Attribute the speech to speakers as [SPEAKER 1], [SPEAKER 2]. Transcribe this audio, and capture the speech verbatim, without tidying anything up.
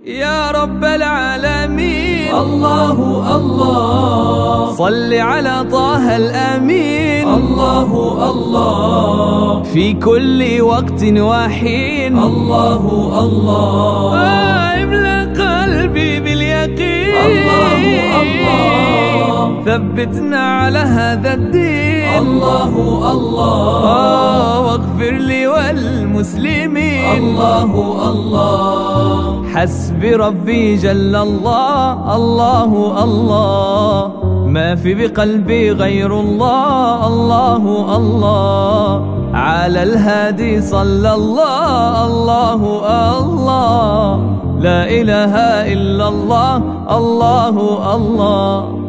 [SPEAKER 1] يا رب العالمين.
[SPEAKER 2] الله الله
[SPEAKER 1] صل على طه الأمين.
[SPEAKER 2] الله الله
[SPEAKER 1] في كل وقت وحين.
[SPEAKER 2] الله الله
[SPEAKER 1] املأ قلبي باليقين.
[SPEAKER 2] الله الله
[SPEAKER 1] ثبتنا على هذا الدين.
[SPEAKER 2] الله الله
[SPEAKER 1] واغفر لي والمسلمين.
[SPEAKER 2] الله الله
[SPEAKER 1] حسبي ربي جل الله. الله الله ما في بقلبي غير الله. الله الله على الهادي صلى الله. الله الله لا إله إلا الله. الله الله